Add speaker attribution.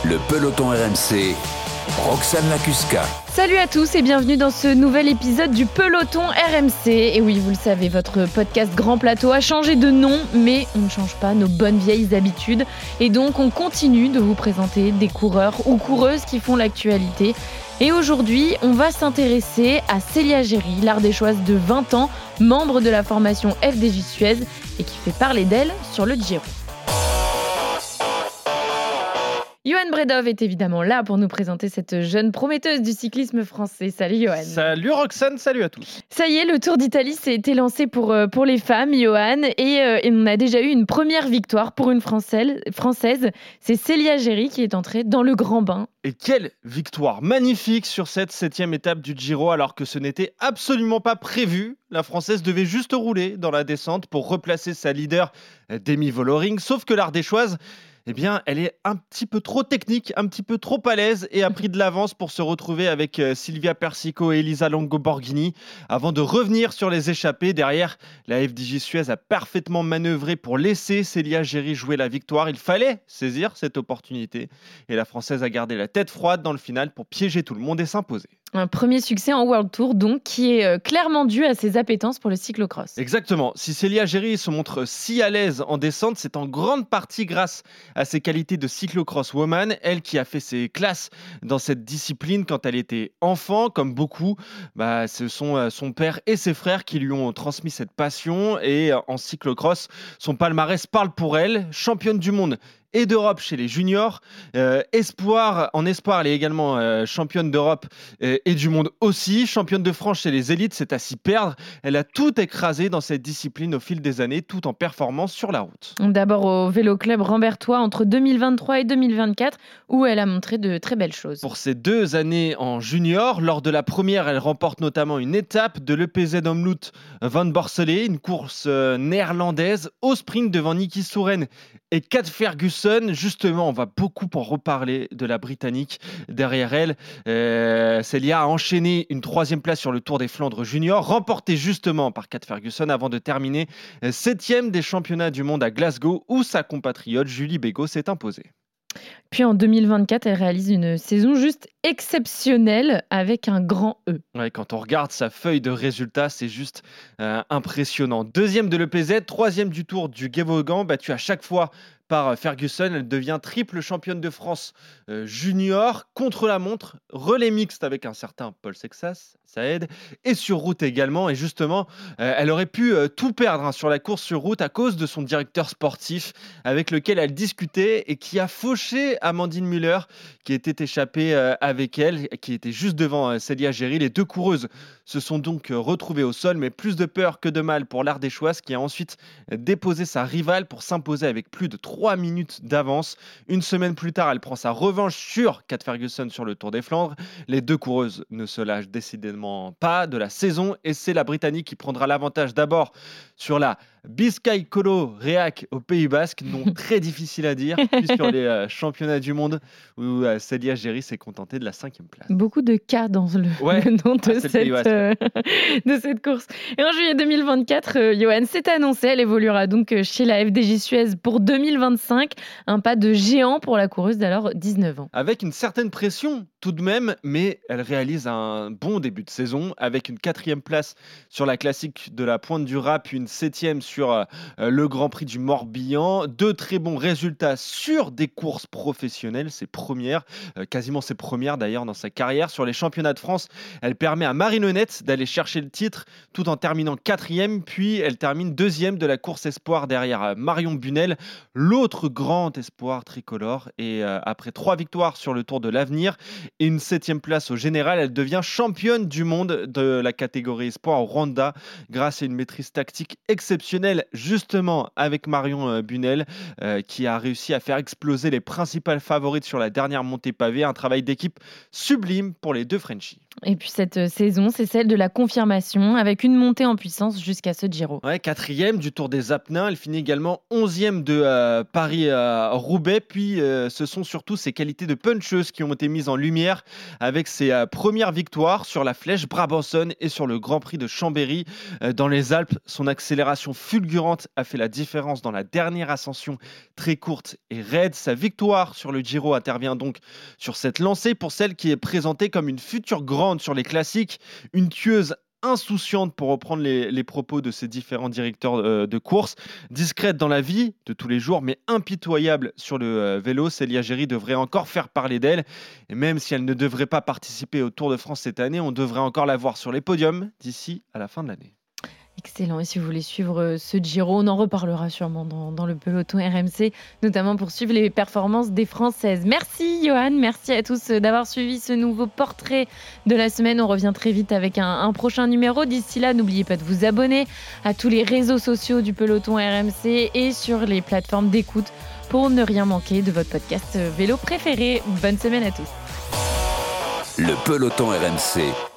Speaker 1: Le peloton RMC, Roxane Lacusca.
Speaker 2: Salut à tous et bienvenue dans ce nouvel épisode du peloton RMC. Et oui, vous le savez, votre podcast Grand Plateau a changé de nom, mais on ne change pas nos bonnes vieilles habitudes. Et donc, on continue de vous présenter des coureurs ou coureuses qui font l'actualité. Et aujourd'hui, on va s'intéresser à Célia Géry, l'Ardéchoise de 20 ans, membre de la formation FDJ Suez et qui fait parler d'elle sur le Giro. Johan Bredov est évidemment là pour nous présenter cette jeune prometteuse du cyclisme français. Salut Johan.
Speaker 3: Salut Roxane, salut à tous.
Speaker 2: Ça y est, le Tour d'Italie s'est été lancé pour les femmes, Johan, et on a déjà eu une première victoire pour une Française. C'est Célia Géry qui est entrée dans le grand bain.
Speaker 3: Et quelle victoire magnifique sur cette 7e étape du Giro, alors que ce n'était absolument pas prévu. La Française devait juste rouler dans la descente pour replacer sa leader Demi Vollering, sauf que l'Ardéchoise, eh bien, elle est un petit peu trop technique, un petit peu trop à l'aise et a pris de l'avance pour se retrouver avec Silvia Persico et Elisa Longo Borghini avant de revenir sur les échappées. Derrière, la FDJ Suez a parfaitement manœuvré pour laisser Célia Géry jouer la victoire. Il fallait saisir cette opportunité et la Française a gardé la tête froide dans le final pour piéger tout le monde et s'imposer.
Speaker 2: Un premier succès en World Tour, donc, qui est clairement dû à ses appétences pour le cyclocross.
Speaker 3: Exactement. Si Célia Géry se montre si à l'aise en descente, c'est en grande partie grâce à ses qualités de cyclocross woman. Elle qui a fait ses classes dans cette discipline quand elle était enfant, comme beaucoup, ce sont son père et ses frères qui lui ont transmis cette passion. Et en cyclocross, son palmarès parle pour elle. Championne du monde et d'Europe chez les juniors. En espoir, elle est également championne d'Europe et du monde aussi. Championne de France chez les élites, c'est à s'y perdre. Elle a tout écrasé dans cette discipline au fil des années, tout en performance sur la route.
Speaker 2: D'abord au Vélo Club Rambertois entre 2023 et 2024, où elle a montré de très belles choses.
Speaker 3: Pour ces 2 années en junior, lors de la première, elle remporte notamment une étape de l'EPZ Omloop Van Borsele, une course néerlandaise au sprint devant Niki Souren et Kat Ferguson. Justement, on va beaucoup en reparler de la Britannique. Derrière elle, Célia a enchaîné une 3e place sur le Tour des Flandres Junior, remportée justement par Kat Ferguson avant de terminer 7e des championnats du monde à Glasgow, où sa compatriote Julie Bégaud s'est imposée.
Speaker 2: Puis en 2024, elle réalise une saison juste exceptionnelle avec un grand E.
Speaker 3: Ouais, quand on regarde sa feuille de résultats, c'est juste impressionnant. 2e de l'EPZ, 3e du Tour du Gévaudan, battue à chaque fois par Ferguson. Elle devient triple championne de France junior, contre la montre, relais mixte avec un certain Paul Sexas, ça aide, et sur route également. Et justement, elle aurait pu tout perdre sur la course sur route à cause de son directeur sportif avec lequel elle discutait et qui a fauché Amandine Müller, qui était échappée avec elle, qui était juste devant Célia Géry. Les 2 coureuses se sont donc retrouvées au sol, mais plus de peur que de mal pour l'Ardéchoise, qui a ensuite déposé sa rivale pour s'imposer avec plus de 3 minutes d'avance. Une semaine plus tard, elle prend sa revanche sur Kat Ferguson sur le Tour des Flandres. Les 2 coureuses ne se lâchent décidément pas de la saison et c'est la Britannique qui prendra l'avantage d'abord sur la Biscay Colo Reac au Pays Basque, nom très difficile à dire, puis sur les championnats du monde où Célia Géry s'est contentée de la 5e place.
Speaker 2: Beaucoup de cas dans le nom de cette course. Et en juillet 2024, Johan, c'est annoncé, elle évoluera donc chez la FDJ Suez pour 2025. Un pas de géant pour la coureuse d'alors 19 ans.
Speaker 3: Avec une certaine pression tout de même, mais elle réalise un bon début de saison avec une 4e place sur la classique de la Pointe du Raz, puis une 7e sur le Grand Prix du Morbihan. 2 très bons résultats sur des courses professionnelles, quasiment ses premières d'ailleurs dans sa carrière. Sur les championnats de France, elle permet à Marine Honnête d'aller chercher le titre tout en terminant 4e, puis elle termine 2e de la course espoir derrière Marion Bunel, l'autre grand espoir tricolore. Et après 3 victoires sur le Tour de l'Avenir et une 7e place au général, elle devient championne du monde de la catégorie espoir au Rwanda grâce à une maîtrise tactique exceptionnelle, justement avec Marion Bunel, qui a réussi à faire exploser les principales favorites sur la dernière montée pavée. Un travail d'équipe sublime pour les 2 Frenchies.
Speaker 2: Et puis cette saison, c'est celle de la confirmation, avec une montée en puissance jusqu'à ce Giro.
Speaker 3: Ouais, 4e du Tour des Apennins. Elle finit également 11e de Paris-Roubaix. Puis ce sont surtout ses qualités de puncheuse qui ont été mises en lumière avec ses premières victoires sur la Flèche Brabançonne et sur le Grand Prix de Chambéry dans les Alpes. Son accélération fulgurante a fait la différence dans la dernière ascension très courte et raide. Sa victoire sur le Giro intervient donc sur cette lancée pour celle qui est présentée comme une future grande sur les classiques, une tueuse insouciante pour reprendre les propos de ses différents directeurs de course, discrète dans la vie de tous les jours mais impitoyable sur le vélo. Célia Géry devrait encore faire parler d'elle et même si elle ne devrait pas participer au Tour de France cette année, on devrait encore la voir sur les podiums d'ici à la fin de l'année.
Speaker 2: Excellent. Et si vous voulez suivre ce Giro, on en reparlera sûrement dans le peloton RMC, notamment pour suivre les performances des Françaises. Merci Johan, merci à tous d'avoir suivi ce nouveau portrait de la semaine. On revient très vite avec un prochain numéro. D'ici là, n'oubliez pas de vous abonner à tous les réseaux sociaux du peloton RMC et sur les plateformes d'écoute pour ne rien manquer de votre podcast vélo préféré. Bonne semaine à tous.
Speaker 1: Le peloton RMC.